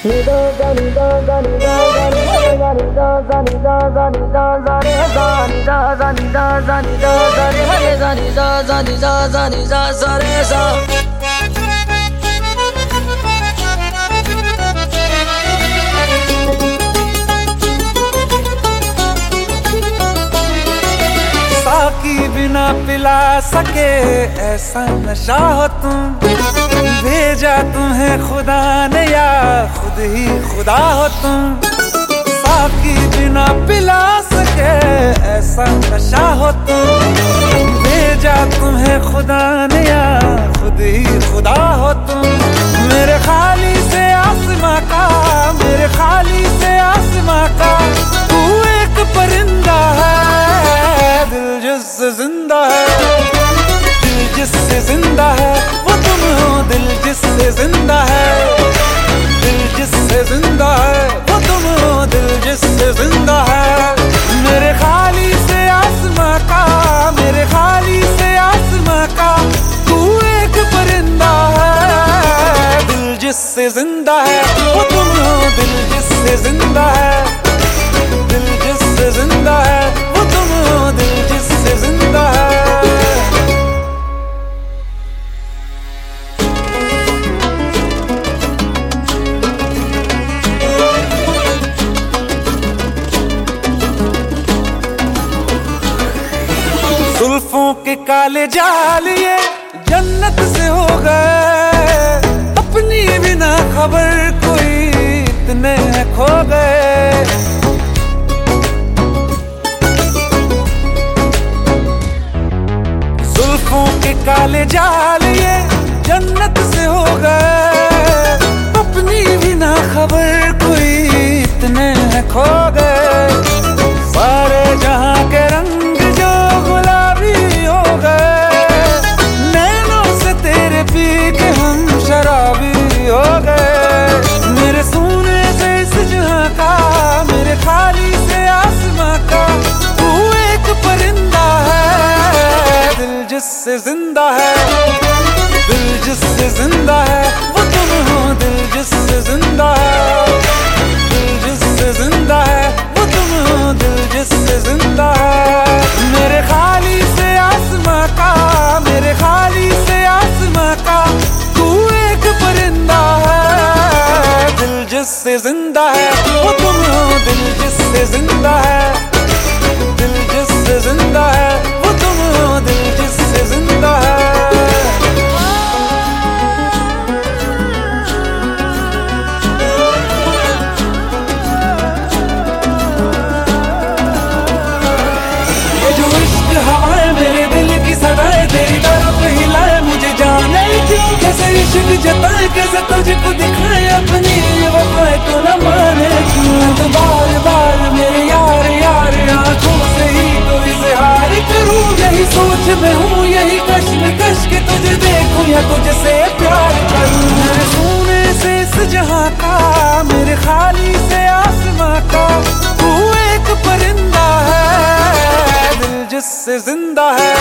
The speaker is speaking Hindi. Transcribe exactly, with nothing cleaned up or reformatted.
साकी बिना पिला सके ऐसा नशा हो तुम, भेजा तुम्हें खुदा ने या खुद ही खुदा हो तुम। साकी बिना पिला सके ऐसा नशा हो तुम, भेजा तुम्हें खुदा ने या खुद ही खुदा हो तुम। मेरे खाली से आसमां का, मेरे खाली से आसमां का तू एक परिंदा है। दिल जिससे जिंदा है, दिल जिससे जिंदा है वो तुम हो। दिल जिससे जिंदा है, दिल जिससे जिंदा है वो तुम हो। दिल जिससे जिंदा है। मेरे खाली से आसमां का, मेरे खाली से आसमां का तू एक परिंदा है। दिल जिससे जिंदा है वो तुम हो। दिल जिससे जिंदा है, दिल जिससे जिंदा है वो तुम हो। दिल जिससे जिंदा है। जुल्फों के काले जाल ये जन्नत से हो गए, अपनी बिना खबर कोई इतने खो गए। जुल्फों के काले जाल ये जन्नत से हो गए, अपनी बिना खबर कोई इतने खो गए। सारे जहां के रंग जो गुलाबी हो गए, नैनों से तेरे पी के हम शराबी हो गए। मेरे सोने से इस जहां का, मेरे खाली से आसमां का तू एक परिंदा है। दिल जिससे जिंदा है, दिल जिससे जिंदा है वो तुम हो। दिल जिससे जिंदा है, दिल जिससे जिंदा है वो तुम हो। दिल जिससे जिंदा है। मेरे खाली से आसमां का, मेरे खाली से आसमां का तू एक परिंदा है। दिल जिससे जिंदा है वो तुम हो। दिल जिससे जिंदा है, दिल जिससे जिंदा है वो तुम हो। दिल जिससे जिंदा है। कैसे इश्क जताए, कैसे तुझको दिखाए अपनी वफाएं तो न माने क्यों। तो बार बार मेरे यार यार आंखों से ही तो इज़हार करूं। यही सोच में हूँ, यही कश्म कश के तुझे देखूं या तुझसे प्यार करूं। मेरे सोने से इस जहां का, मेरे खाली से आसमां का तू एक परिंदा है। दिल जिससे जिंदा है,